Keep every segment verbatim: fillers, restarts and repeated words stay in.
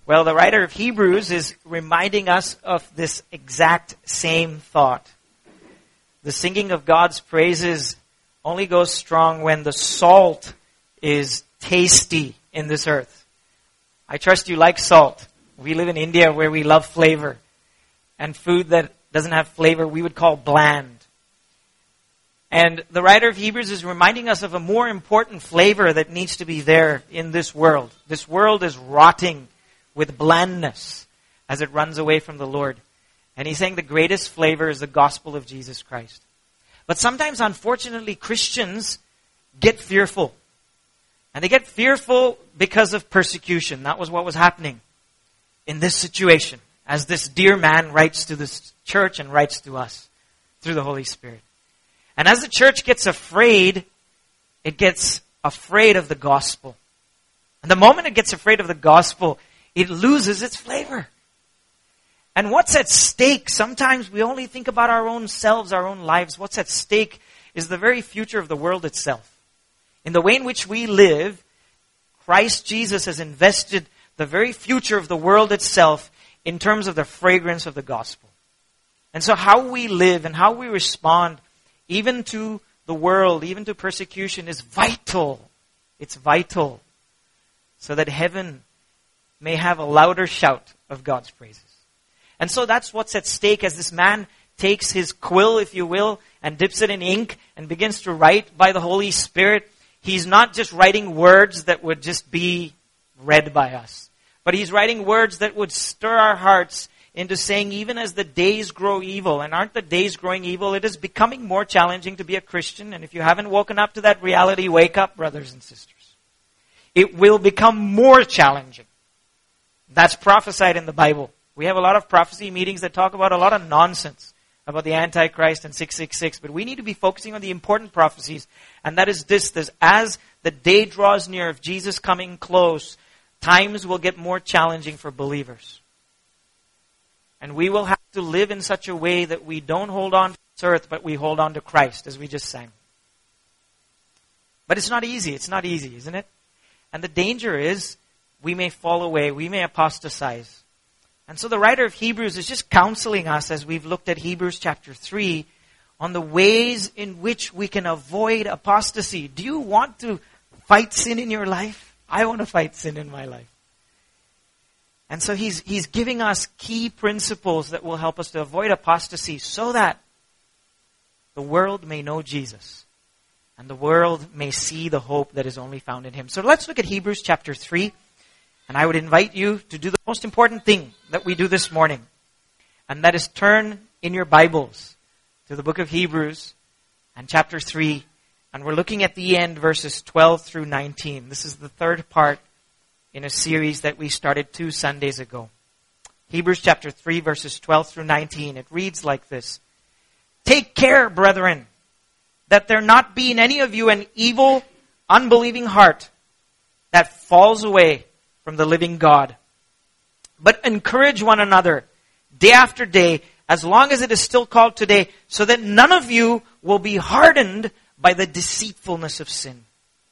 Well, the writer of Hebrews is reminding us of this exact same thought. The singing of God's praises only goes strong when the salt is tasty in this earth. I trust you like salt. We live in India where we love flavor. And food that doesn't have flavor we would call bland. And the writer of Hebrews is reminding us of a more important flavor that needs to be there in this world. This world is rotting with blandness as it runs away from the Lord. And he's saying the greatest flavor is the gospel of Jesus Christ. But sometimes, unfortunately, Christians get fearful. And they get fearful because of persecution. That was what was happening in this situation, as this dear man writes to this church and writes to us through the Holy Spirit. And as the church gets afraid, it gets afraid of the gospel. And the moment it gets afraid of the gospel, it loses its flavor. And what's at stake? Sometimes we only think about our own selves, our own lives. What's at stake is the very future of the world itself. In the way in which we live, Christ Jesus has invested the very future of the world itself in terms of the fragrance of the gospel. And so how we live and how we respond, even to the world, even to persecution, is vital. It's vital. So that heaven may have a louder shout of God's praises. And so that's what's at stake as this man takes his quill, if you will, and dips it in ink and begins to write by the Holy Spirit. He's not just writing words that would just be read by us, but he's writing words that would stir our hearts into saying, even as the days grow evil, and aren't the days growing evil, it is becoming more challenging to be a Christian. And if you haven't woken up to that reality, wake up, brothers and sisters. It will become more challenging. That's prophesied in the Bible. We have a lot of prophecy meetings that talk about a lot of nonsense about the Antichrist and six six six. But we need to be focusing on the important prophecies. And that is this, this as the day draws near of Jesus coming close, times will get more challenging for believers. And we will have to live in such a way that we don't hold on to this earth, but we hold on to Christ, as we just sang. But it's not easy. It's not easy, isn't it? And the danger is we may fall away. We may apostatize. And so the writer of Hebrews is just counseling us as we've looked at Hebrews chapter three on the ways in which we can avoid apostasy. Do you want to fight sin in your life? I want to fight sin in my life. And so he's, he's giving us key principles that will help us to avoid apostasy so that the world may know Jesus and the world may see the hope that is only found in him. So let's look at Hebrews chapter three. And I would invite you to do the most important thing that we do this morning. And that is turn in your Bibles to the book of Hebrews and chapter three. And we're looking at the end, verses twelve through nineteen. This is the third part in a series that we started two Sundays ago. Hebrews chapter three, verses twelve through nineteen. It reads like this. Take care, brethren, that there not be in any of you an evil, unbelieving heart that falls away from the living God. But encourage one another day after day, as long as it is still called today, so that none of you will be hardened by the deceitfulness of sin.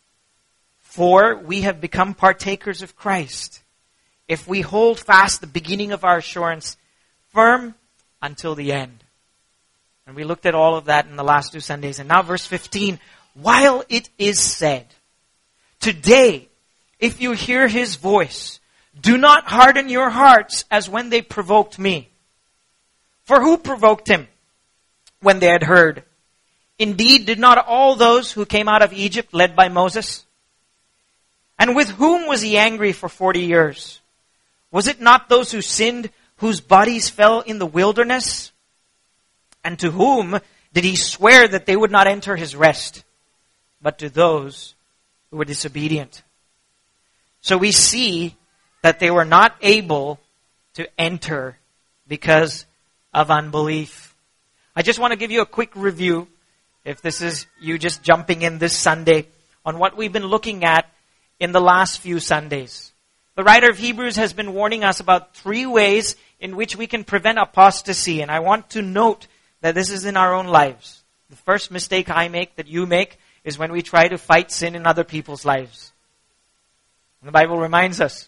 For we have become partakers of Christ, if we hold fast the beginning of our assurance firm until the end. And we looked at all of that in the last two Sundays. And now verse fifteen, while it is said, today, if you hear his voice, do not harden your hearts as when they provoked me. For who provoked him when they had heard? Indeed, did not all those who came out of Egypt led by Moses? And with whom was he angry for forty years? Was it not those who sinned, whose bodies fell in the wilderness? And to whom did he swear that they would not enter his rest? But to those who were disobedient. So we see that they were not able to enter because of unbelief. I just want to give you a quick review, if this is you just jumping in this Sunday, on what we've been looking at in the last few Sundays. The writer of Hebrews has been warning us about three ways in which we can prevent apostasy. And I want to note that this is in our own lives. The first mistake I make, that you make, is when we try to fight sin in other people's lives. And the Bible reminds us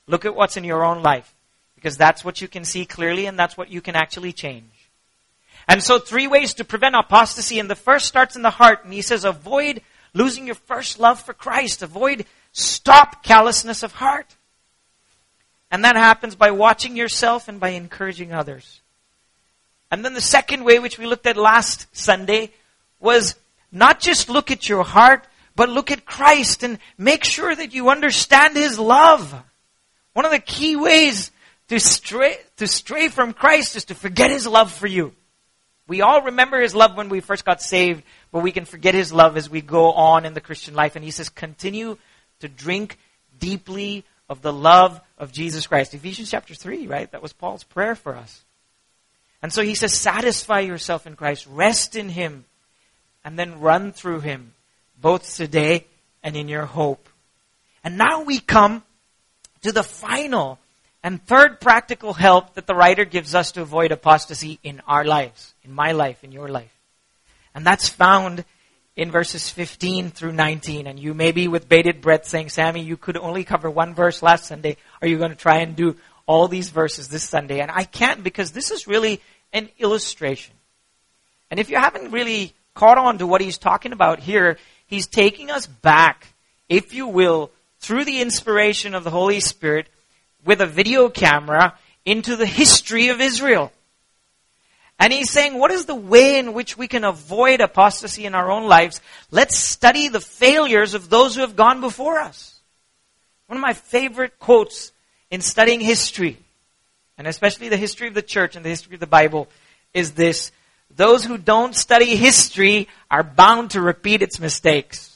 Look at what's in your own life, because that's what you can see clearly and that's what you can actually change. And so three ways to prevent apostasy, and the first starts in the heart, and he says avoid losing your first love for Christ. Avoid, stop callousness of heart. And that happens by watching yourself and by encouraging others. And then the second way, which we looked at last Sunday, was not just look at your heart, but look at Christ and make sure that you understand His love. One of the key ways to stray, to stray from Christ is to forget His love for you. We all remember His love when we first got saved, but we can forget His love as we go on in the Christian life. And He says, continue to drink deeply of the love of Jesus Christ. Ephesians chapter three, right? That was Paul's prayer for us. And so he says, satisfy yourself in Christ, rest in Him, and then run through Him, both today and in your hope. And now we come to the final and third practical help that the writer gives us to avoid apostasy in our lives, in my life, in your life. And that's found in verses fifteen through nineteen. And you may be with bated breath saying, Sammy, you could only cover one verse last Sunday. Are you going to try and do all these verses this Sunday? And I can't, because this is really an illustration. And if you haven't really caught on to what he's talking about here, he's taking us back, if you will, through the inspiration of the Holy Spirit with a video camera into the history of Israel. And he's saying, what is the way in which we can avoid apostasy in our own lives? Let's study the failures of those who have gone before us. One of my favorite quotes in studying history, and especially the history of the church and the history of the Bible, is this: those who don't study history are bound to repeat its mistakes.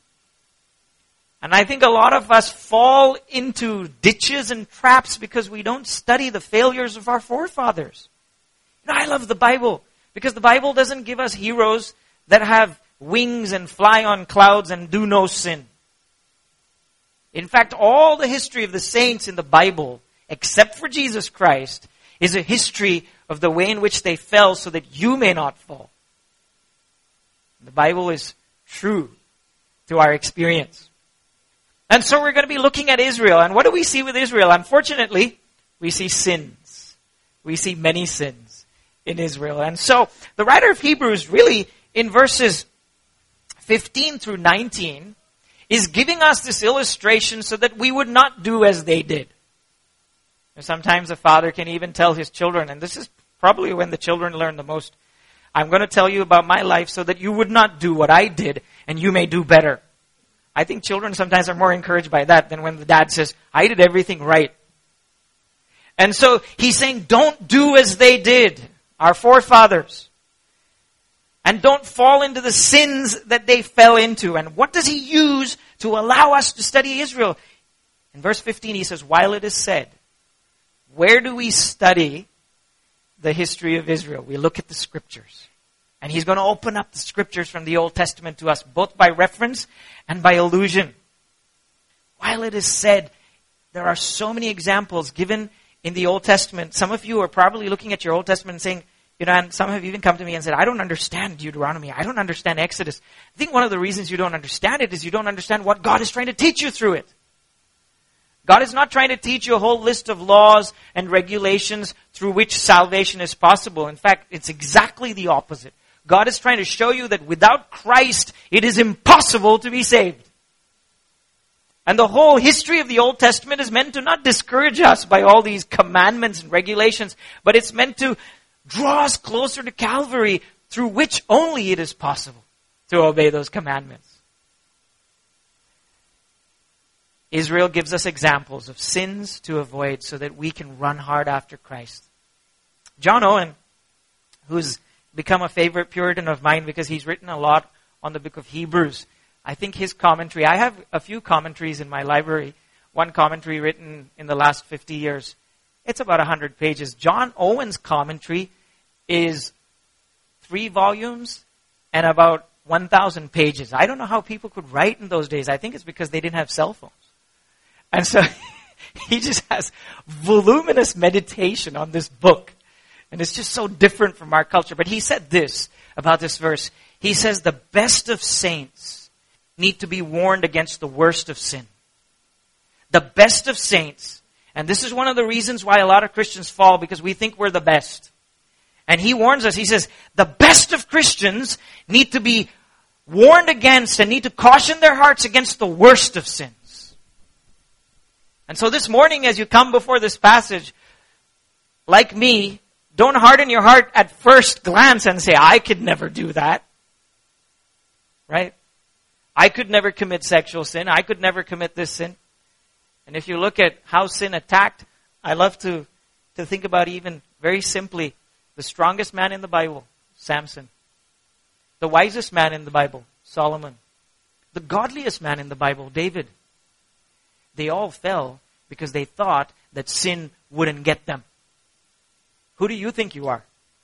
And I think a lot of us fall into ditches and traps because we don't study the failures of our forefathers. You know, I love the Bible because the Bible doesn't give us heroes that have wings and fly on clouds and do no sin. In fact, all the history of the saints in the Bible, except for Jesus Christ, is a history of the way in which they fell so that you may not fall. The Bible is true to our experience. And so we're going to be looking at Israel. And what do we see with Israel? Unfortunately, we see sins. We see many sins in Israel. And so the writer of Hebrews really, in verses fifteen through nineteen, is giving us this illustration so that we would not do as they did. And sometimes a father can even tell his children, and this is probably when the children learn the most, I'm going to tell you about my life so that you would not do what I did and you may do better. I think children sometimes are more encouraged by that than when the dad says, I did everything right. And so he's saying, don't do as they did, our forefathers. And don't fall into the sins that they fell into. And what does he use to allow us to study Israel? In verse fifteen, he says, while it is said, where do we study the history of Israel? We look at the scriptures. And he's going to open up the scriptures from the Old Testament to us, both by reference and by allusion. While it is said, there are so many examples given in the Old Testament. Some of you are probably looking at your Old Testament and saying, you know, and some have even come to me and said, I don't understand Deuteronomy. I don't understand Exodus. I think one of the reasons you don't understand it is you don't understand what God is trying to teach you through it. God is not trying to teach you a whole list of laws and regulations through which salvation is possible. In fact, it's exactly the opposite. God is trying to show you that without Christ, it is impossible to be saved. And the whole history of the Old Testament is meant to not discourage us by all these commandments and regulations, but it's meant to draw us closer to Calvary, through which only it is possible to obey those commandments. Israel gives us examples of sins to avoid so that we can run hard after Christ. John Owen, who's become a favorite Puritan of mine because he's written a lot on the book of Hebrews. I think his commentary, I have a few commentaries in my library. One commentary written in the last fifty years. It's about one hundred pages. John Owen's commentary is three volumes and about one thousand pages. I don't know how people could write in those days. I think it's because they didn't have cell phones. And so he just has voluminous meditation on this book. And it's just so different from our culture. But he said this about this verse. He says, the best of saints need to be warned against the worst of sin. The best of saints And this is one of the reasons why a lot of Christians fall, because we think we're the best. And he warns us, he says, the best of Christians need to be warned against and need to caution their hearts against the worst of sins. And so this morning, as you come before this passage, like me, don't harden your heart at first glance and say, I could never do that. Right? I could never commit sexual sin. I could never commit this sin. And if you look at how sin attacked, I love to, to think about even very simply, the strongest man in the Bible, Samson. The wisest man in the Bible, Solomon. The godliest man in the Bible, David. They all fell because they thought that sin wouldn't get them. Who do you think you are?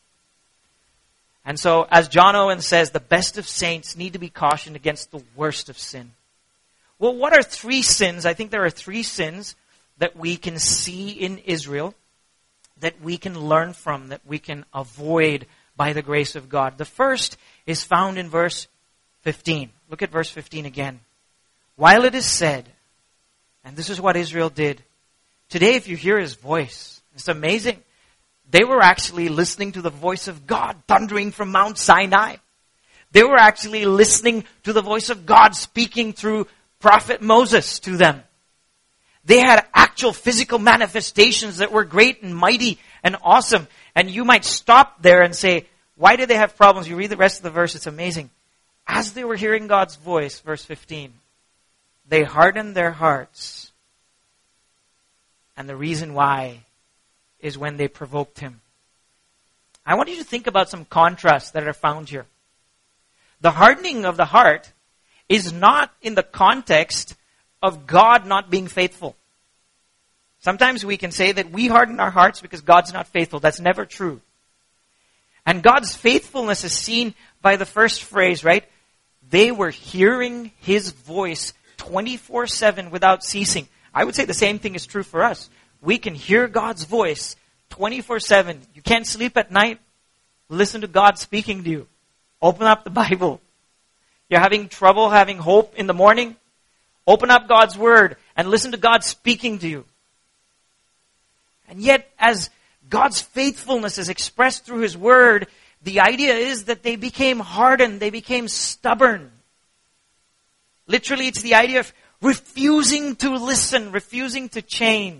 And so, as John Owen says, the best of saints need to be cautioned against the worst of sin. Well, what are three sins? I think there are three sins that we can see in Israel, that we can learn from, that we can avoid by the grace of God. The first is found in verse fifteen. Look at verse fifteen again. While it is said, and this is what Israel did. Today, if you hear his voice, it's amazing. They were actually listening to the voice of God thundering from Mount Sinai. They were actually listening to the voice of God speaking through prophet Moses to them. They had actual physical manifestations that were great and mighty and awesome. And you might stop there and say, why did they have problems? You read the rest of the verse, it's amazing. As they were hearing God's voice, verse fifteen, they hardened their hearts. And the reason why is when they provoked him. I want you to think about some contrasts that are found here. The hardening of the heart is not in the context of God not being faithful. Sometimes we can say that we harden our hearts because God's not faithful. That's never true. And God's faithfulness is seen by the first phrase, right? They were hearing his voice twenty-four seven without ceasing. I would say the same thing is true for us. We can hear God's voice twenty-four seven. You can't sleep at night? Listen to God speaking to you. Open up the Bible. You're having trouble having hope in the morning? Open up God's Word and listen to God speaking to you. And yet, as God's faithfulness is expressed through His Word, the idea is that they became hardened, they became stubborn. Literally, it's the idea of refusing to listen, refusing to change.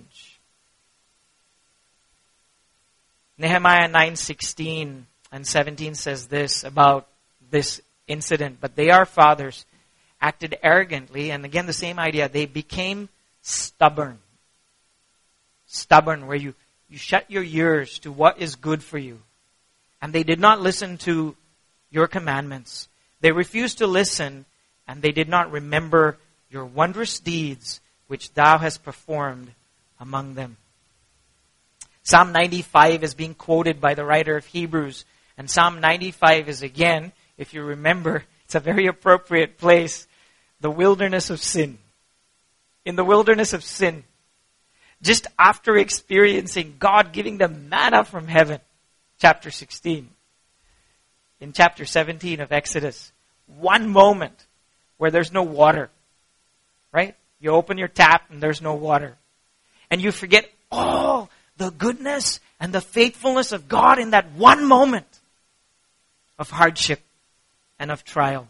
Nehemiah nine sixteen and seventeen says this about this incident. But they, our fathers, acted arrogantly. And again, the same idea. They became stubborn. Stubborn, where you, you shut your ears to what is good for you. And they did not listen to your commandments. They refused to listen, and they did not remember your wondrous deeds which thou hast performed among them. Psalm ninety-five is being quoted by the writer of Hebrews. And Psalm ninety-five is, again, if you remember, it's a very appropriate place, the wilderness of sin. In the wilderness of sin, just after experiencing God giving them manna from heaven, chapter sixteen. In chapter seventeen of Exodus, one moment where there's no water, right? You open your tap and there's no water. And you forget all the goodness and the faithfulness of God in that one moment of hardship and of trial.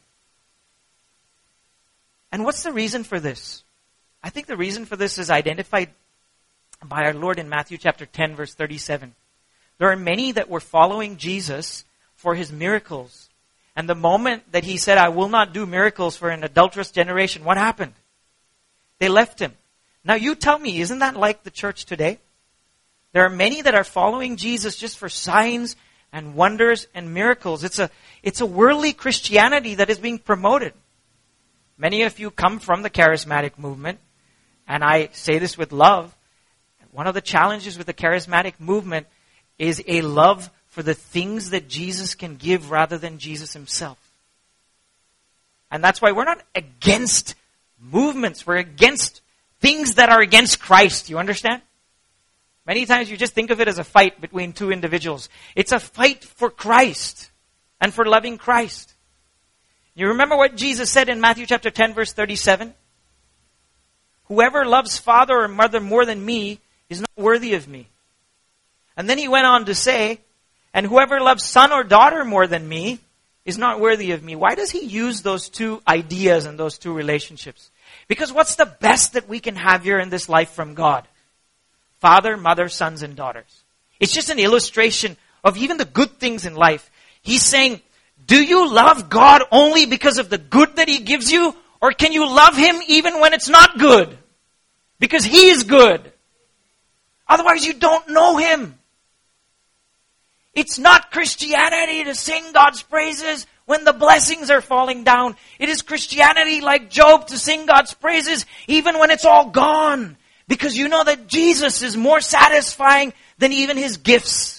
And what's the reason for this? I think the reason for this is identified by our Lord in Matthew chapter ten, verse thirty-seven. There are many that were following Jesus for his miracles. And the moment that he said, I will not do miracles for an adulterous generation, what happened? They left him. Now you tell me, isn't that like the church today? There are many that are following Jesus just for signs and wonders and miracles. It's a, it's a worldly Christianity that is being promoted. Many of you come from the charismatic movement, and I say this with love. One of the challenges with the charismatic movement is a love for the things that Jesus can give rather than Jesus himself. And that's why we're not against movements. We're against things that are against Christ. You understand? Many times you just think of it as a fight between two individuals. It's a fight for Christ and for loving Christ. You remember what Jesus said in Matthew chapter ten, verse thirty-seven? Whoever loves father or mother more than me is not worthy of me. And then he went on to say, and whoever loves son or daughter more than me is not worthy of me. Why does he use those two ideas and those two relationships? Because what's the best that we can have here in this life from God? Father, mother, sons, and daughters. It's just an illustration of even the good things in life. He's saying, do you love God only because of the good that He gives you? Or can you love Him even when it's not good? Because He is good. Otherwise you don't know Him. It's not Christianity to sing God's praises when the blessings are falling down. It is Christianity like Job to sing God's praises even when it's all gone. Because you know that Jesus is more satisfying than even His gifts.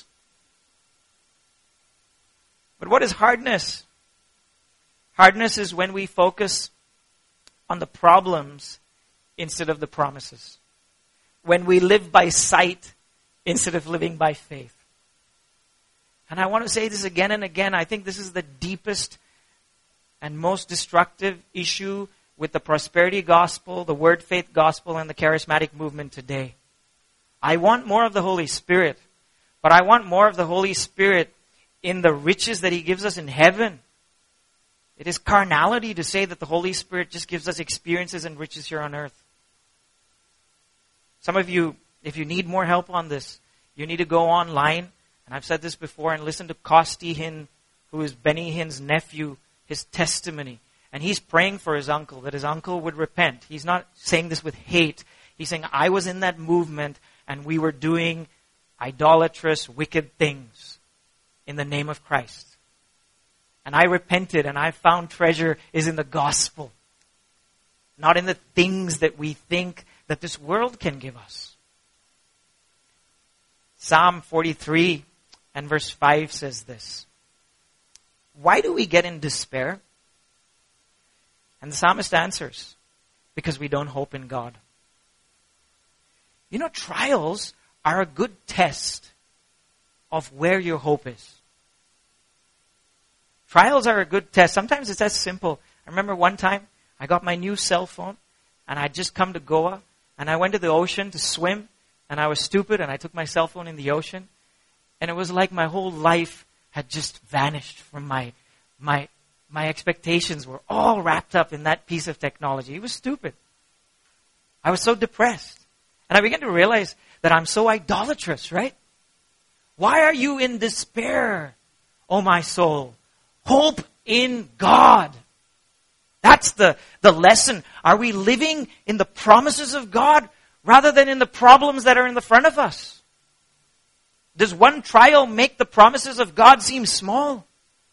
But what is hardness? Hardness is when we focus on the problems instead of the promises. When we live by sight instead of living by faith. And I want to say this again and again. I think this is the deepest and most destructive issue with the prosperity gospel, the word faith gospel, and the charismatic movement today. I want more of the Holy Spirit, but I want more of the Holy Spirit in the riches that He gives us in heaven. It is carnality to say that the Holy Spirit just gives us experiences and riches here on earth. Some of you, if you need more help on this, you need to go online, and I've said this before, and listen to Costi Hinn, who is Benny Hinn's nephew, his testimony. And he's praying for his uncle, that his uncle would repent. He's not saying this with hate. He's saying, I was in that movement, and we were doing idolatrous, wicked things in the name of Christ. And I repented, and I found treasure is in the gospel, not in the things that we think that this world can give us. Psalm forty-three and verse five says this. Why do we get in despair? And the psalmist answers, because we don't hope in God. You know, trials are a good test of where your hope is. Trials are a good test. Sometimes it's as simple. I remember one time I got my new cell phone and I'd just come to Goa and I went to the ocean to swim and I was stupid and I took my cell phone in the ocean and it was like my whole life had just vanished from my, my, my expectations were all wrapped up in that piece of technology. It was stupid. I was so depressed. And I began to realize that I'm so idolatrous, right? Why are you in despair, oh my soul? Hope in God. That's the, the lesson. Are we living in the promises of God rather than in the problems that are in the front of us? Does one trial make the promises of God seem small?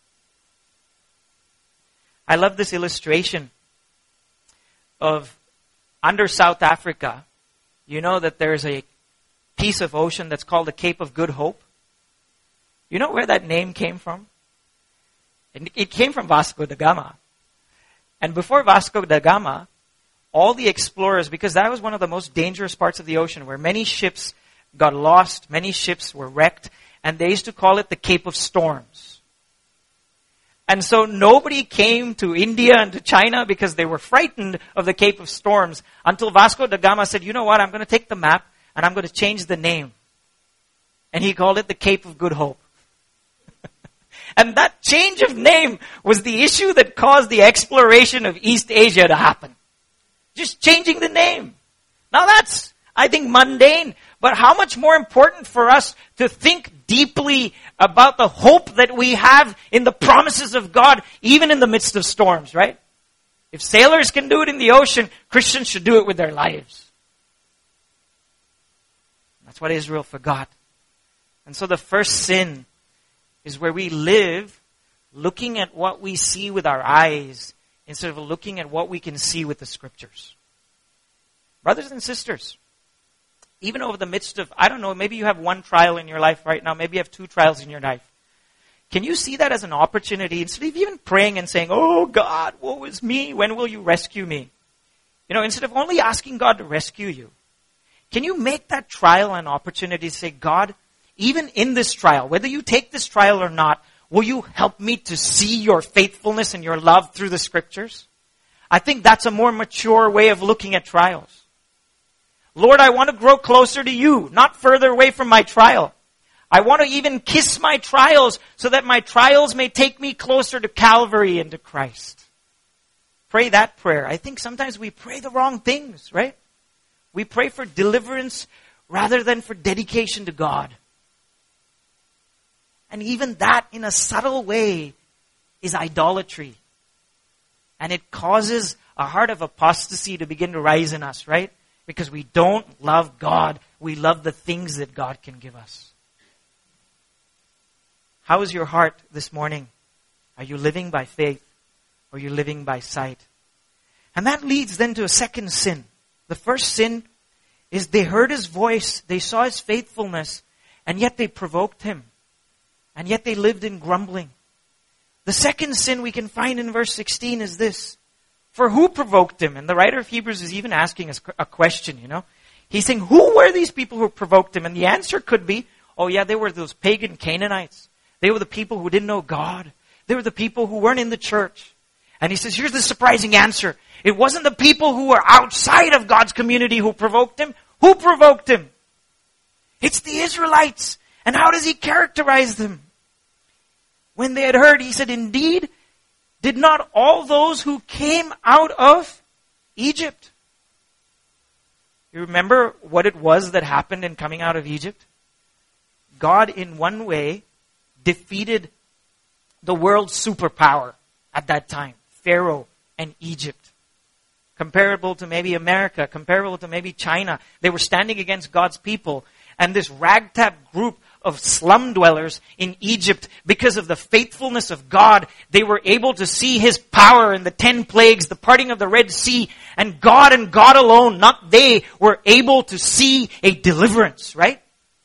I love this illustration of under South Africa. You know that there's a piece of ocean that's called the Cape of Good Hope. You know where that name came from? It came from Vasco da Gama. And before Vasco da Gama, all the explorers, because that was one of the most dangerous parts of the ocean, where many ships got lost, many ships were wrecked, and they used to call it the Cape of Storms. And so nobody came to India and to China because they were frightened of the Cape of Storms until Vasco da Gama said, you know what, I'm going to take the map and I'm going to change the name. And he called it the Cape of Good Hope. And that change of name was the issue that caused the exploration of East Asia to happen. Just changing the name. Now that's, I think, mundane. But how much more important for us to think deeply about the hope that we have in the promises of God, even in the midst of storms, right? If sailors can do it in the ocean, Christians should do it with their lives. That's what Israel forgot. And so the first sin is where we live looking at what we see with our eyes instead of looking at what we can see with the Scriptures. Brothers and sisters, even over the midst of, I don't know, maybe you have one trial in your life right now, maybe you have two trials in your life. Can you see that as an opportunity, instead of even praying and saying, oh God, woe is me, when will you rescue me? You know, instead of only asking God to rescue you, can you make that trial an opportunity to say, God, even in this trial, whether you take this trial or not, will you help me to see your faithfulness and your love through the Scriptures? I think that's a more mature way of looking at trials. Lord, I want to grow closer to you, not further away from my trial. I want to even kiss my trials so that my trials may take me closer to Calvary and to Christ. Pray that prayer. I think sometimes we pray the wrong things, right? We pray for deliverance rather than for dedication to God. And even that, in a subtle way, is idolatry. And it causes a heart of apostasy to begin to rise in us, right? Because we don't love God. We love the things that God can give us. How is your heart this morning? Are you living by faith or are you living by sight? And that leads then to a second sin. The first sin is they heard his voice, they saw his faithfulness, and yet they provoked him. And yet they lived in grumbling. The second sin we can find in verse sixteen is this. For who provoked him? And the writer of Hebrews is even asking us a question, you know. He's saying, who were these people who provoked him? And the answer could be, oh yeah, they were those pagan Canaanites. They were the people who didn't know God. They were the people who weren't in the church. And he says, here's the surprising answer. It wasn't the people who were outside of God's community who provoked him. Who provoked him? It's the Israelites. And how does he characterize them? When they had heard, he said, indeed, did not all those who came out of Egypt? You remember what it was that happened in coming out of Egypt? God, in one way, defeated the world's superpower at that time, Pharaoh and Egypt. Comparable to maybe America, comparable to maybe China. They were standing against God's people. And this ragtag group of slum dwellers in Egypt, because of the faithfulness of God, they were able to see His power in the ten plagues, the parting of the Red Sea, and God and God alone, not they, were able to see a deliverance, right?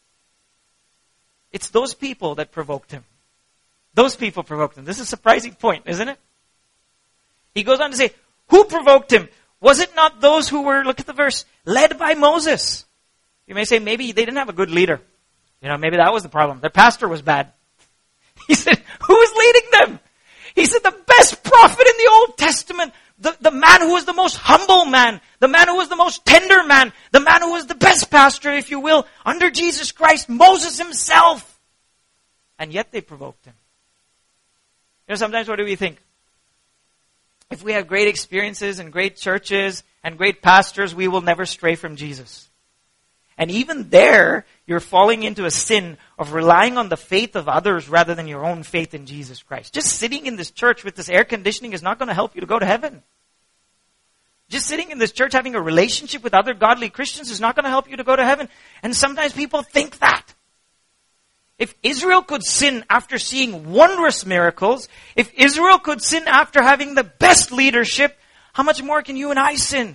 It's those people that provoked Him. Those people provoked Him. This is a surprising point, isn't it? He goes on to say, who provoked Him? Was it not those who were, look at the verse, led by Moses? You may say, maybe they didn't have a good leader. You know, maybe that was the problem. Their pastor was bad. He said, who is leading them? He said, the best prophet in the Old Testament, the, the man who was the most humble man, the man who was the most tender man, the man who was the best pastor, if you will, under Jesus Christ, Moses himself. And yet they provoked him. You know, sometimes what do we think? If we have great experiences and great churches and great pastors, we will never stray from Jesus. And even there, you're falling into a sin of relying on the faith of others rather than your own faith in Jesus Christ. Just sitting in this church with this air conditioning is not going to help you to go to heaven. Just sitting in this church having a relationship with other godly Christians is not going to help you to go to heaven. And sometimes people think that. If Israel could sin after seeing wondrous miracles, if Israel could sin after having the best leadership, how much more can you and I sin?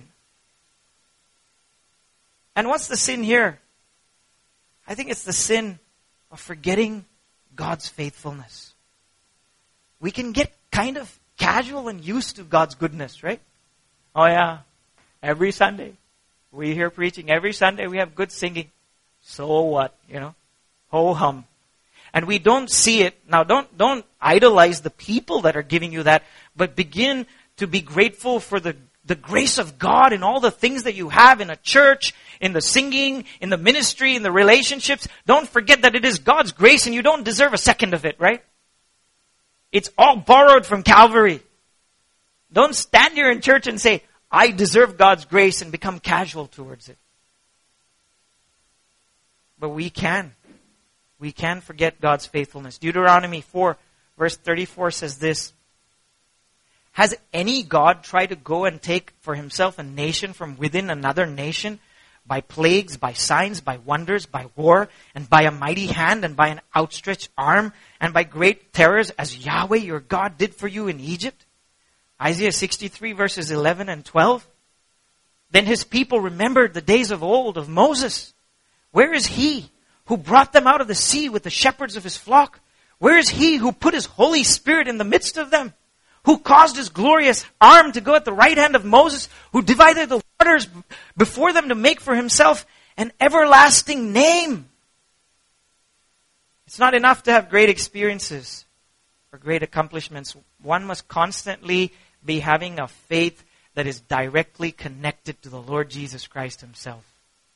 And what's the sin here? I think it's the sin of forgetting God's faithfulness. We can get kind of casual and used to God's goodness, right? Oh yeah, every Sunday we hear preaching. Every Sunday we have good singing. So what, you know? Ho hum. And we don't see it. Now don't, don't idolize the people that are giving you that, but begin to be grateful for the The grace of God in all the things that you have in a church, in the singing, in the ministry, in the relationships. Don't forget that it is God's grace and you don't deserve a second of it, right? It's all borrowed from Calvary. Don't stand here in church and say, I deserve God's grace and become casual towards it. But we can. We can forget God's faithfulness. Deuteronomy four verse thirty-four says this. Has any God tried to go and take for himself a nation from within another nation by plagues, by signs, by wonders, by war, and by a mighty hand, and by an outstretched arm, and by great terrors, as Yahweh your God did for you in Egypt? Isaiah sixty-three verses eleven and twelve. Then his people remembered the days of old of Moses. Where is he who brought them out of the sea with the shepherds of his flock? Where is he who put his Holy Spirit in the midst of them? Who caused his glorious arm to go at the right hand of Moses, who divided the waters before them to make for himself an everlasting name. It's not enough to have great experiences or great accomplishments. One must constantly be having a faith that is directly connected to the Lord Jesus Christ himself.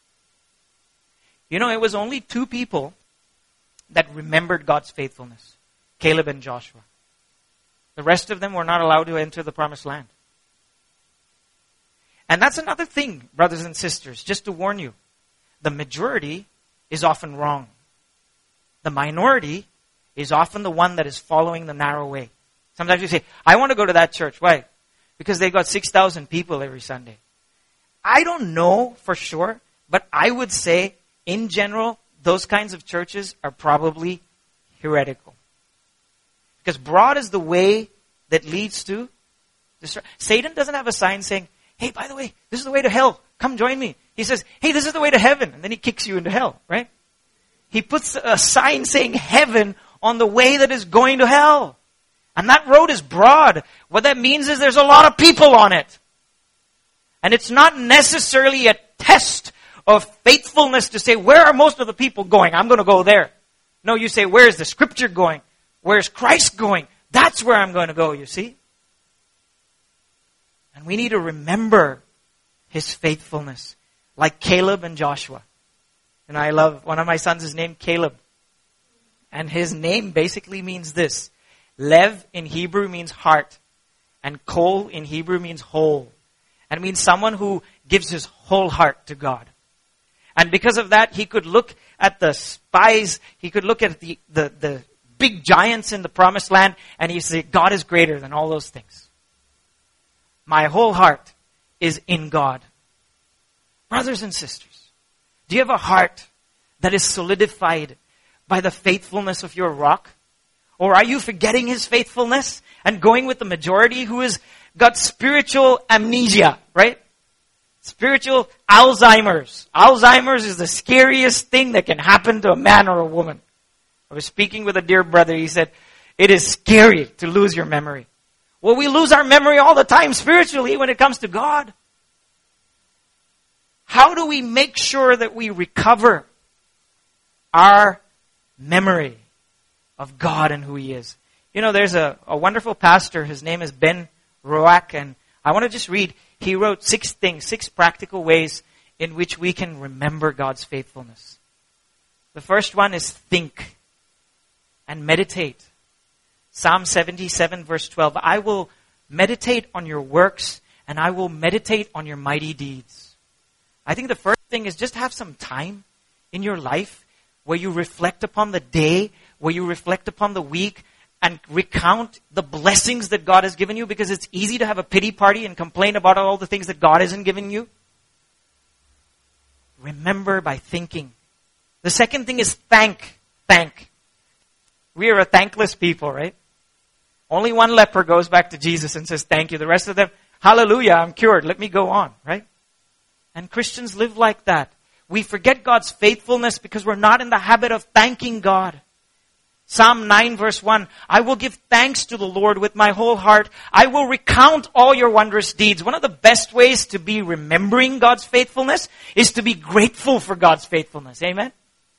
You know, it was only two people that remembered God's faithfulness. Caleb and Joshua. The rest of them were not allowed to enter the promised land. And that's another thing, brothers and sisters, just to warn you. The majority is often wrong. The minority is often the one that is following the narrow way. Sometimes you say, I want to go to that church. Why? Because they got six thousand people every Sunday. I don't know for sure, but I would say, in general, those kinds of churches are probably heretical. Because broad is the way that leads to destruction. Satan doesn't have a sign saying, hey, by the way, this is the way to hell. Come join me. He says, hey, this is the way to heaven. And then he kicks you into hell, right? He puts a sign saying heaven on the way that is going to hell. And that road is broad. What that means is there's a lot of people on it. And it's not necessarily a test of faithfulness to say, where are most of the people going? I'm going to go there. No, you say, where is the scripture going? Where's Christ going? That's where I'm going to go, you see? And we need to remember His faithfulness, like Caleb and Joshua. And I love, one of my sons is named Caleb. And his name basically means this. Lev in Hebrew means heart. And Kol in Hebrew means whole. And it means someone who gives his whole heart to God. And because of that, he could look at the spies, he could look at the, the, the big giants in the promised land, and he say, God is greater than all those things. My whole heart is in God. Brothers and sisters, do you have a heart that is solidified by the faithfulness of your rock? Or are you forgetting His faithfulness and going with the majority who has got spiritual amnesia, right? Spiritual Alzheimer's. Alzheimer's is the scariest thing that can happen to a man or a woman. I was speaking with a dear brother. He said, it is scary to lose your memory. Well, we lose our memory all the time spiritually when it comes to God. How do we make sure that we recover our memory of God and who He is? You know, there's a, a wonderful pastor. His name is Ben Roach. And I want to just read. He wrote six things, six practical ways in which we can remember God's faithfulness. The first one is think and meditate. Psalm seventy-seven verse twelve. I will meditate on your works and I will meditate on your mighty deeds. I think the first thing is just have some time in your life where you reflect upon the day, where you reflect upon the week, and recount the blessings that God has given you, because it's easy to have a pity party and complain about all the things that God hasn't given you. Remember by thinking. The second thing is thank. Thank. We are a thankless people, right? Only one leper goes back to Jesus and says thank you. The rest of them, hallelujah, I'm cured. Let me go on, right? And Christians live like that. We forget God's faithfulness because we're not in the habit of thanking God. Psalm nine verse one, I will give thanks to the Lord with my whole heart. I will recount all your wondrous deeds. One of the best ways to be remembering God's faithfulness is to be grateful for God's faithfulness. Amen?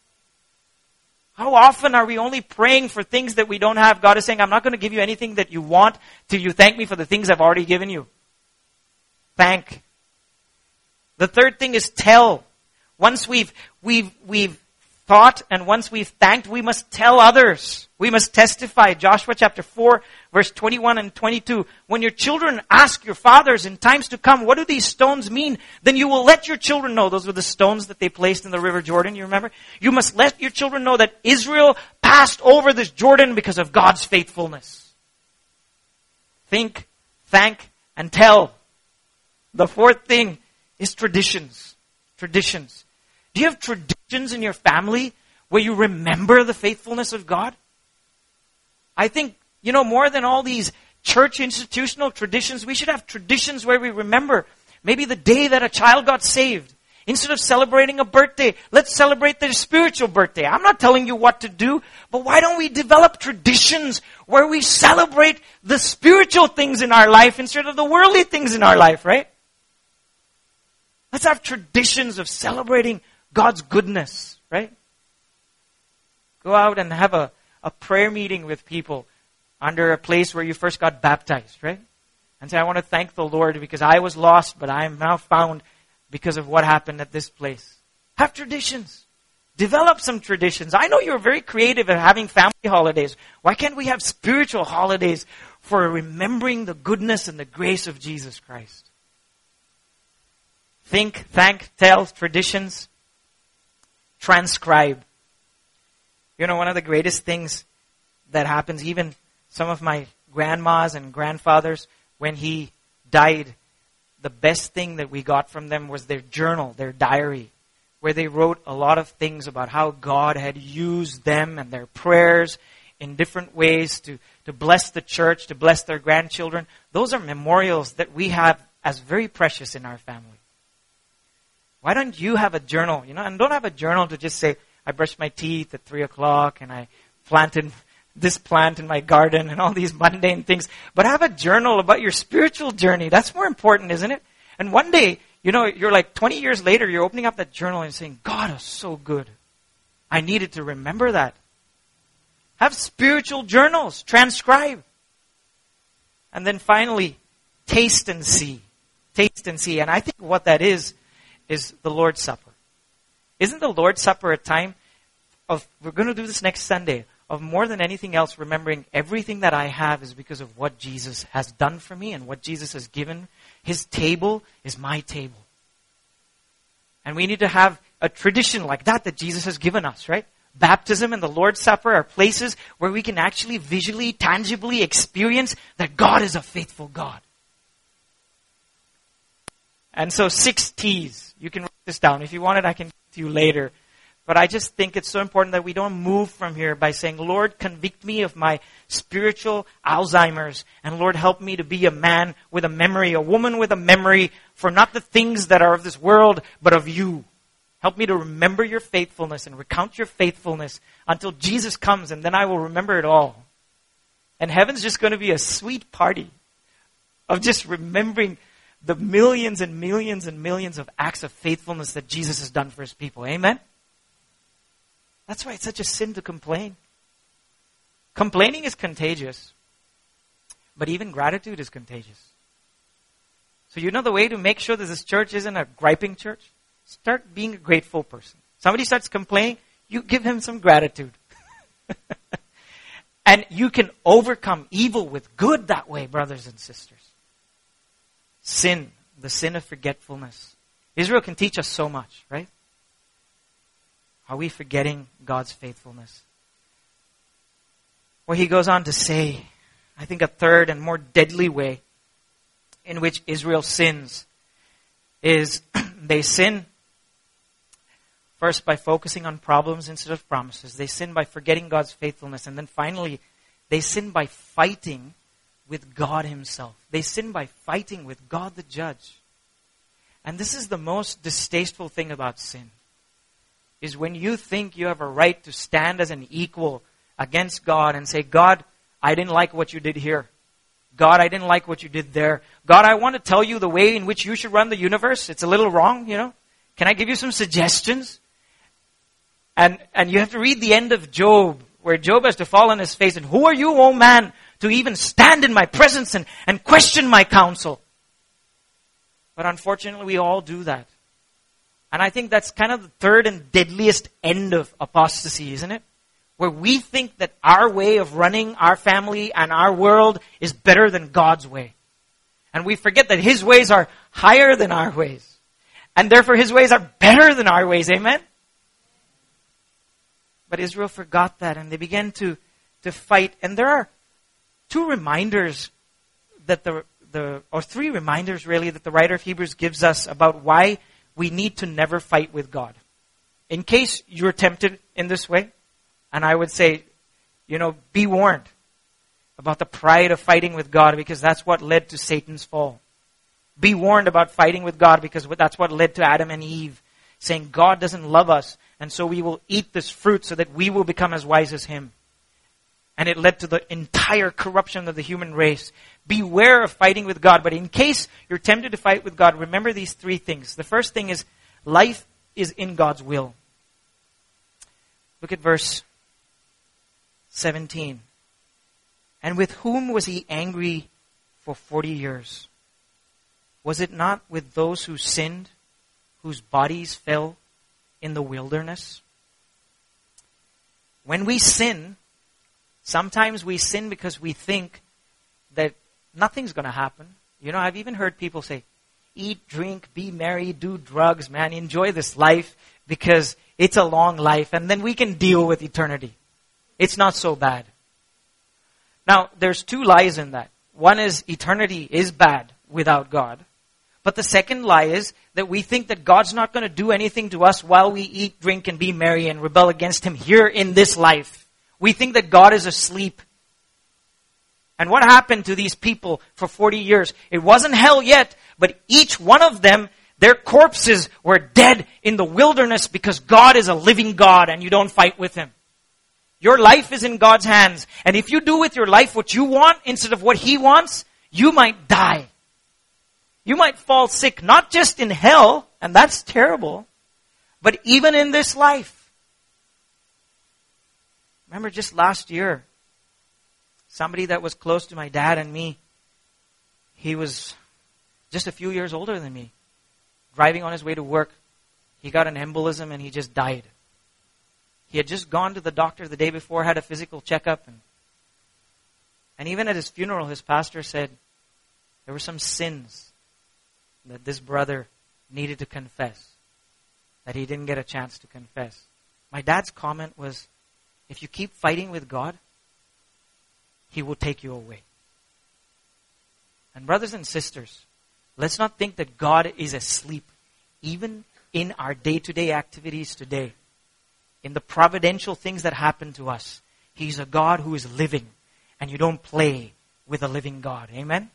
How often are we only praying for things that we don't have? God is saying, I'm not going to give you anything that you want till you thank me for the things I've already given you. Thank. The third thing is tell. Once we've, we've, we've thought and once we've thanked, we must tell others. We must testify. Joshua chapter four, verse twenty-one and twenty-two. When your children ask your fathers in times to come, what do these stones mean? Then you will let your children know. Those were the stones that they placed in the river Jordan, you remember? You must let your children know that Israel passed over this Jordan because of God's faithfulness. Think, thank, and tell. The fourth thing is traditions. Traditions. Do you have traditions in your family where you remember the faithfulness of God? I think, you know, more than all these church institutional traditions, we should have traditions where we remember maybe the day that a child got saved. Instead of celebrating a birthday, let's celebrate their spiritual birthday. I'm not telling you what to do, but why don't we develop traditions where we celebrate the spiritual things in our life instead of the worldly things in our life, right? Let's have traditions of celebrating God's goodness, right? Go out and have a, a prayer meeting with people under a place where you first got baptized, right? And say, I want to thank the Lord because I was lost, but I am now found because of what happened at this place. Have traditions. Develop some traditions. I know you're very creative at having family holidays. Why can't we have spiritual holidays for remembering the goodness and the grace of Jesus Christ? Think, thank, tell, traditions. Transcribe. You know, one of the greatest things that happens, even some of my grandmas and grandfathers, when he died, the best thing that we got from them was their journal, their diary, where they wrote a lot of things about how God had used them and their prayers in different ways to, to bless the church, to bless their grandchildren. Those are memorials that we have as very precious in our family. Why don't you have a journal? You know, and don't have a journal to just say, I brushed my teeth at three o'clock and I planted this plant in my garden and all these mundane things. But have a journal about your spiritual journey. That's more important, isn't it? And one day, you know, you're like twenty years later, you're opening up that journal and saying, God is so good. I needed to remember that. Have spiritual journals. Transcribe. And then finally, taste and see. Taste and see. And I think what that is, is the Lord's Supper. Isn't the Lord's Supper a time of, we're going to do this next Sunday, of more than anything else, remembering everything that I have is because of what Jesus has done for me and what Jesus has given. His table is my table. And we need to have a tradition like that that Jesus has given us, right? Baptism and the Lord's Supper are places where we can actually visually, tangibly experience that God is a faithful God. And so six T's. You can write this down. If you want it, I can give it to you later. But I just think it's so important that we don't move from here by saying, Lord, convict me of my spiritual Alzheimer's. And Lord, help me to be a man with a memory, a woman with a memory for not the things that are of this world, but of you. Help me to remember your faithfulness and recount your faithfulness until Jesus comes, and then I will remember it all. And heaven's just going to be a sweet party of just remembering the millions and millions and millions of acts of faithfulness that Jesus has done for his people. Amen? That's why it's such a sin to complain. Complaining is contagious. But even gratitude is contagious. So you know the way to make sure that this church isn't a griping church? Start being a grateful person. Somebody starts complaining, you give him some gratitude. And you can overcome evil with good that way, brothers and sisters. Sin, the sin of forgetfulness. Israel can teach us so much, right? Are we forgetting God's faithfulness? Well, he goes on to say, I think a third and more deadly way in which Israel sins is they sin first by focusing on problems instead of promises. They sin by forgetting God's faithfulness. And then finally, they sin by fighting with God himself. They sin by fighting with God the judge. And this is the most distasteful thing about sin. Is when you think you have a right to stand as an equal against God and say, God, I didn't like what you did here. God, I didn't like what you did there. God, I want to tell you the way in which you should run the universe. It's a little wrong, you know. Can I give you some suggestions? And and you have to read the end of Job, where Job has to fall on his face. And who are you, O man, to even stand in my presence and, and question my counsel? But unfortunately, we all do that. And I think that's kind of the third and deadliest end of apostasy, isn't it? Where we think that our way of running our family and our world is better than God's way. And we forget that his ways are higher than our ways. And therefore his ways are better than our ways. Amen? But Israel forgot that and they began to, to fight. And there are two reminders that the, the, or three reminders really that the writer of Hebrews gives us about why we need to never fight with God. In case you're tempted in this way, and I would say, you know, be warned about the pride of fighting with God because that's what led to Satan's fall. Be warned about fighting with God because that's what led to Adam and Eve saying God doesn't love us and so we will eat this fruit so that we will become as wise as him. And it led to the entire corruption of the human race. Beware of fighting with God. But in case you're tempted to fight with God, remember these three things. The first thing is life is in God's will. Look at verse seventeen. And with whom was he angry for forty years? Was it not with those who sinned, whose bodies fell in the wilderness? when we sin, sometimes we sin because we think that nothing's going to happen. You know, I've even heard people say, eat, drink, be merry, do drugs, man, enjoy this life because it's a long life and then we can deal with eternity. It's not so bad. Now, there's two lies in that. One is eternity is bad without God. But the second lie is that we think that God's not going to do anything to us while we eat, drink, and be merry and rebel against Him here in this life. We think that God is asleep. And what happened to these people for forty years? It wasn't hell yet, but each one of them, their corpses were dead in the wilderness because God is a living God and you don't fight with Him. Your life is in God's hands. And if you do with your life what you want instead of what He wants, you might die. You might fall sick, not just in hell, and that's terrible, but even in this life. Remember just last year, somebody that was close to my dad and me, he was just a few years older than me, driving on his way to work. He got an embolism and he just died. He had just gone to the doctor the day before, had a physical checkup. And, and even at his funeral, his pastor said there were some sins that this brother needed to confess, that he didn't get a chance to confess. My dad's comment was, if you keep fighting with God, He will take you away. And brothers and sisters, let's not think that God is asleep, even in our day-to-day activities today. In the providential things that happen to us, He's a God who is living, and you don't play with a living God. Amen?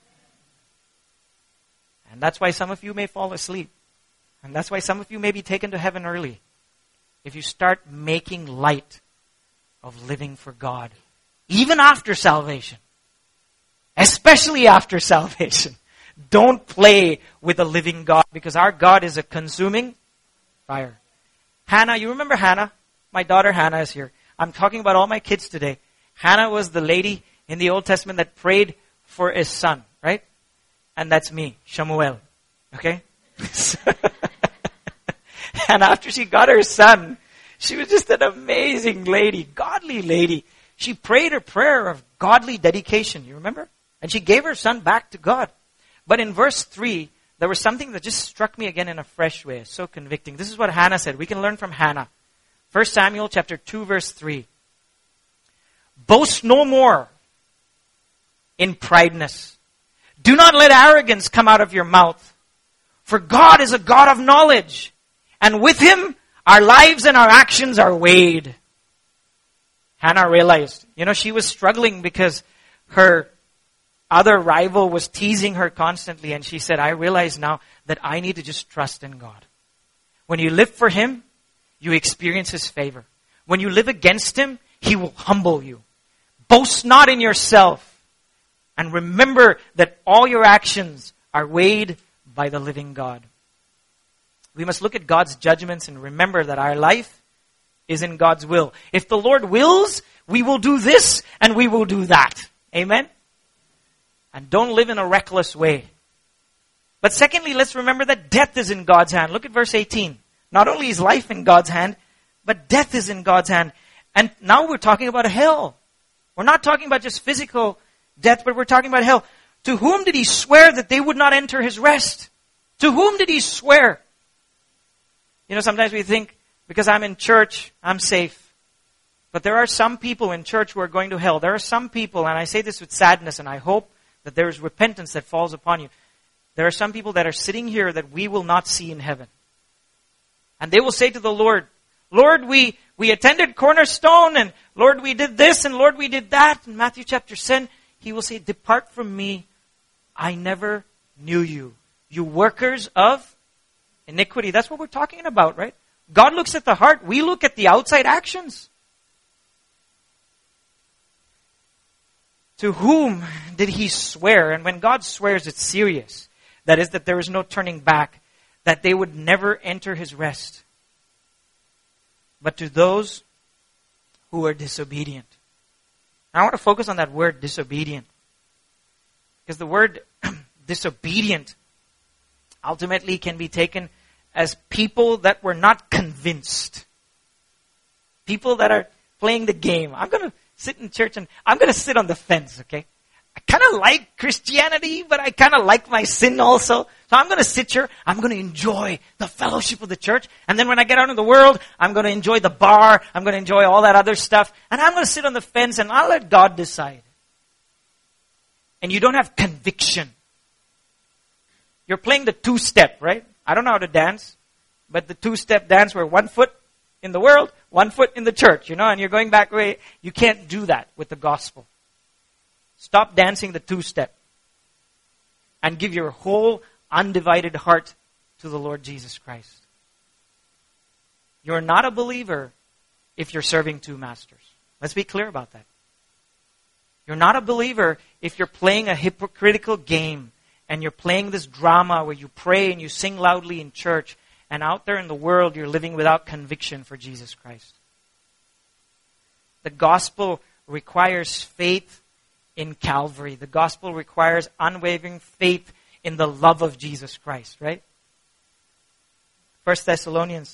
And that's why some of you may fall asleep. And that's why some of you may be taken to heaven early. If you start making light of living for God, even after salvation, especially after salvation, don't play with a living God, because our God is a consuming fire. Hannah, you remember Hannah? My daughter Hannah is here. I'm talking about all my kids today. Hannah was the lady in the Old Testament that prayed for a son, right? And that's me, Shamuel. Okay? And after she got her son, she was just an amazing lady, godly lady. She prayed a prayer of godly dedication, you remember? And she gave her son back to God. But in verse three, there was something that just struck me again in a fresh way. It's so convicting. This is what Hannah said. We can learn from Hannah. First Samuel chapter two, verse three. Boast no more in prideness. Do not let arrogance come out of your mouth. For God is a God of knowledge. And with Him, our lives and our actions are weighed. Hannah realized, you know, she was struggling because her other rival was teasing her constantly. And she said, I realize now that I need to just trust in God. When you live for Him, you experience His favor. When you live against Him, He will humble you. Boast not in yourself. And remember that all your actions are weighed by the living God. We must look at God's judgments and remember that our life is in God's will. If the Lord wills, we will do this and we will do that. Amen? And don't live in a reckless way. But secondly, let's remember that death is in God's hand. Look at verse eighteen. Not only is life in God's hand, but death is in God's hand. And now we're talking about hell. We're not talking about just physical death, but we're talking about hell. To whom did He swear that they would not enter His rest? To whom did He swear? You know, sometimes we think, because I'm in church, I'm safe. But there are some people in church who are going to hell. There are some people, and I say this with sadness, and I hope that there is repentance that falls upon you. There are some people that are sitting here that we will not see in heaven. And they will say to the Lord, Lord, we, we attended Cornerstone, and Lord, we did this, and Lord, we did that. In Matthew chapter seven, He will say, depart from me, I never knew you. You workers of iniquity. That's what we're talking about, right? God looks at the heart. We look at the outside actions. To whom did He swear? And when God swears, it's serious. That is, that there is no turning back. That they would never enter His rest. But to those who are disobedient. Now, I want to focus on that word disobedient. Because the word disobedient ultimately can be taken as people that were not convinced. People that are playing the game. I'm going to sit in church and I'm going to sit on the fence, okay? I kind of like Christianity, but I kind of like my sin also. So I'm going to sit here. I'm going to enjoy the fellowship of the church. And then when I get out in the world, I'm going to enjoy the bar. I'm going to enjoy all that other stuff. And I'm going to sit on the fence and I'll let God decide. And you don't have conviction. You're playing the two-step, right? I don't know how to dance, but the two-step dance where one foot in the world, one foot in the church, you know, and you're going back way. You can't do that with the gospel. Stop dancing the two-step and give your whole undivided heart to the Lord Jesus Christ. You're not a believer if you're serving two masters. Let's be clear about that. You're not a believer if you're playing a hypocritical game and you're playing this drama where you pray and you sing loudly in church and out there in the world you're living without conviction for Jesus Christ. The gospel requires faith in Calvary. The gospel requires unwavering faith in the love of Jesus Christ, right? First Thessalonians,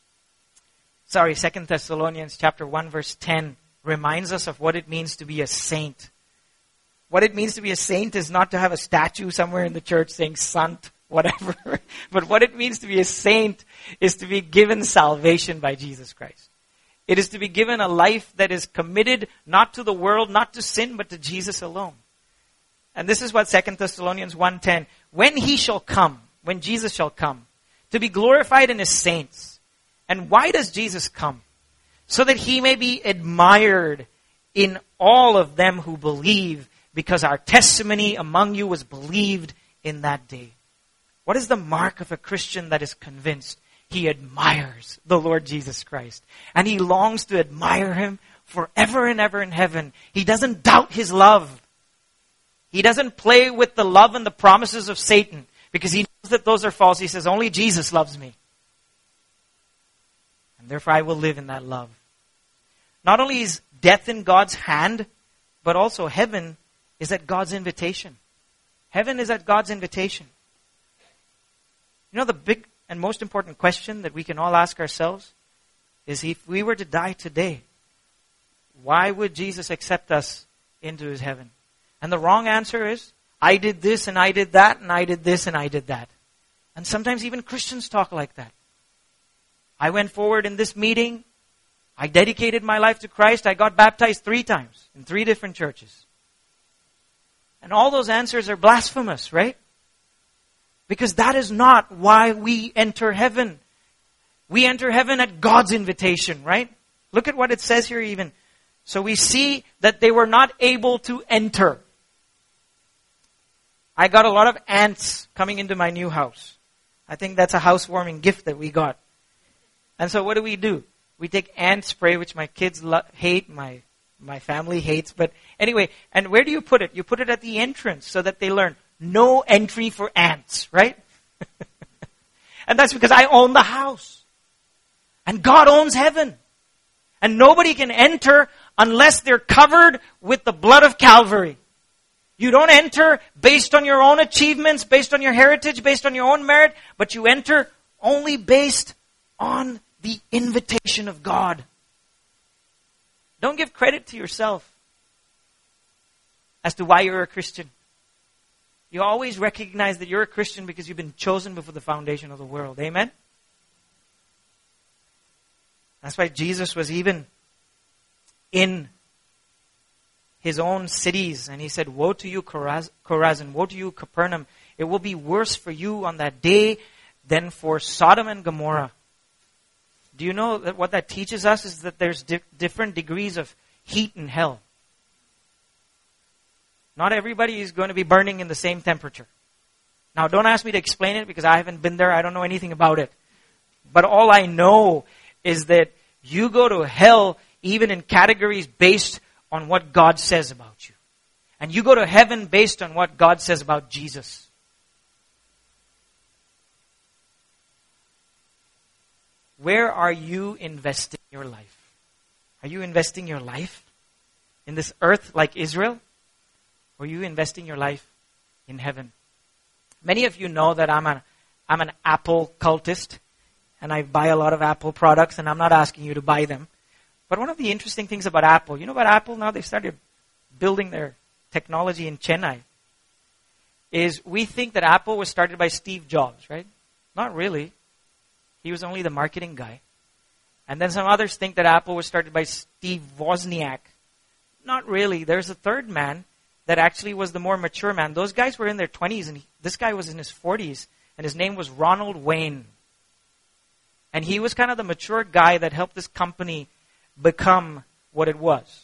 sorry, Second Thessalonians chapter one verse ten reminds us of what it means to be a saint. What it means to be a saint is not to have a statue somewhere in the church saying sant, whatever. But what it means to be a saint is to be given salvation by Jesus Christ. It is to be given a life that is committed not to the world, not to sin, but to Jesus alone. And this is what Second Thessalonians one ten, when he shall come, when Jesus shall come, to be glorified in his saints. And why does Jesus come? So that he may be admired in all of them who believe, because our testimony among you was believed in that day. What is the mark of a Christian that is convinced? He admires the Lord Jesus Christ. And he longs to admire him forever and ever in heaven. He doesn't doubt his love. He doesn't play with the love and the promises of Satan because he knows that those are false. He says, only Jesus loves me. And therefore I will live in that love. Not only is death in God's hand, but also heaven is at God's invitation. Heaven is at God's invitation. You know, the big and most important question that we can all ask ourselves is, if we were to die today, why would Jesus accept us into his heaven? And the wrong answer is, I did this and I did that and I did this and I did that. And sometimes even Christians talk like that. I went forward in this meeting. I dedicated my life to Christ. I got baptized three times in three different churches. And all those answers are blasphemous, right? Because that is not why we enter heaven. We enter heaven at God's invitation, right? Look at what it says here even. So we see that they were not able to enter. I got a lot of ants coming into my new house. I think that's a housewarming gift that we got. And so what do we do? We take ant spray, which my kids lo- hate, my my family hates. But anyway, and where do you put it? You put it at the entrance so that they learn. No entry for ants, right? And that's because I own the house. And God owns heaven. And nobody can enter unless they're covered with the blood of Calvary. You don't enter based on your own achievements, based on your heritage, based on your own merit, but you enter only based on the invitation of God. Don't give credit to yourself as to why you're a Christian. You always recognize that you're a Christian because you've been chosen before the foundation of the world. Amen? That's why Jesus was even in his own cities. And he said, woe to you, Choraz- Chorazin, woe to you, Capernaum. It will be worse for you on that day than for Sodom and Gomorrah. Do you know that what that teaches us is that there's di- different degrees of heat in hell. Not everybody is going to be burning in the same temperature. Now, don't ask me to explain it because I haven't been there. I don't know anything about it. But all I know is that you go to hell even in categories based on what God says about you. And you go to heaven based on what God says about Jesus. Where are you investing your life? Are you investing your life in this earth like Israel? Or are you investing your life in heaven? Many of you know that I'm a, I'm an Apple cultist. And I buy a lot of Apple products. And I'm not asking you to buy them. But one of the interesting things about Apple, you know about Apple now? They've started building their technology in Chennai. Is we think that Apple was started by Steve Jobs, right? Not really. He was only the marketing guy. And then some others think that Apple was started by Steve Wozniak. Not really. There's a third man that actually was the more mature man. Those guys were in their twenties, and he, this guy was in his forties, and his name was Ronald Wayne. And he was kind of the mature guy that helped this company become what it was.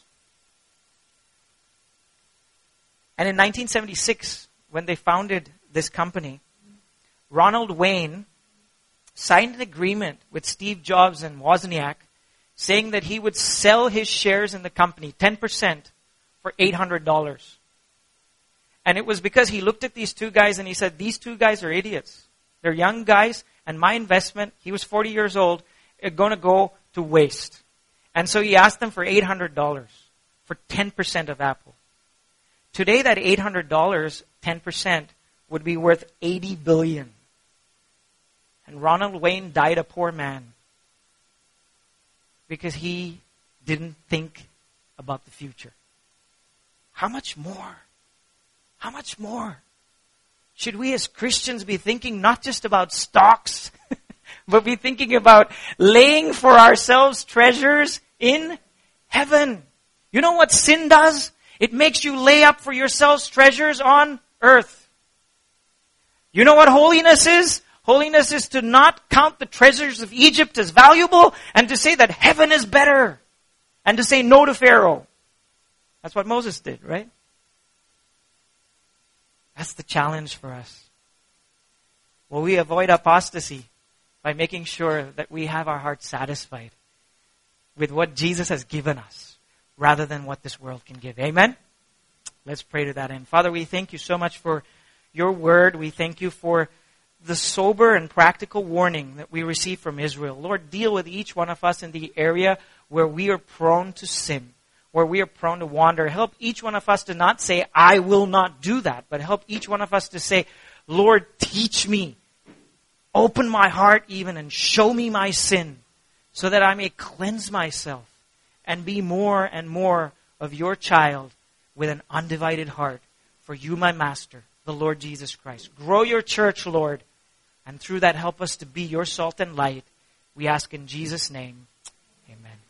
And in nineteen seventy-six, when they founded this company, Ronald Wayne signed an agreement with Steve Jobs and Wozniak saying that he would sell his shares in the company, ten percent, for eight hundred dollars. And it was because he looked at these two guys and he said, these two guys are idiots. They're young guys, and my investment, he was forty years old, is going to go to waste. And so he asked them for eight hundred dollars for ten percent of Apple. Today, that eight hundred dollars, ten percent, would be worth eighty billion dollars. And Ronald Wayne died a poor man because he didn't think about the future. How much more? How much more should we as Christians be thinking not just about stocks, but be thinking about laying for ourselves treasures in heaven? You know what sin does? It makes you lay up for yourselves treasures on earth. You know what holiness is? Holiness is to not count the treasures of Egypt as valuable and to say that heaven is better. And to say no to Pharaoh. That's what Moses did, right? That's the challenge for us. Will we avoid apostasy by making sure that we have our hearts satisfied with what Jesus has given us rather than what this world can give? Amen? Let's pray to that end. Father, we thank you so much for your word. We thank you for the sober and practical warning that we receive from Israel. Lord, deal with each one of us in the area where we are prone to sin, where we are prone to wander. Help each one of us to not say, I will not do that, but help each one of us to say, Lord, teach me. Open my heart even and show me my sin so that I may cleanse myself and be more and more of your child with an undivided heart for you, my master, the Lord Jesus Christ. Grow your church, Lord, and through that help us to be your salt and light. We ask in Jesus' name, amen.